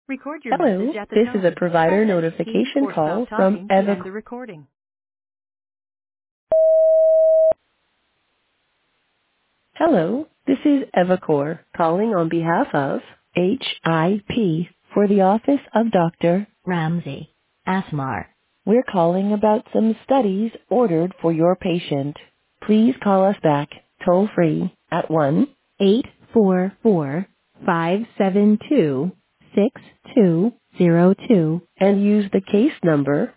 Record your Hello, message at the this is a tone. provider Press any key notification or stop call from talking to Eva. end the recording. Hello, this is Evacor calling on behalf of HIP for the office of Dr. Ramsey Asmar. We're calling about some studies ordered for your patient. Please call us back toll free at 1-844-572-6202 and use the case number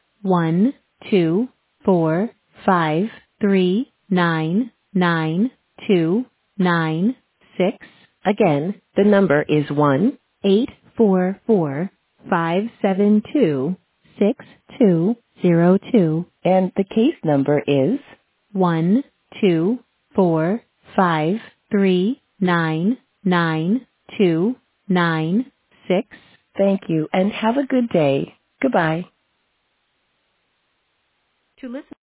12453999296. Again, the number is 1-844-572-6202 and the case number is 12453999296. Thank you and have a good day. Goodbye. To listen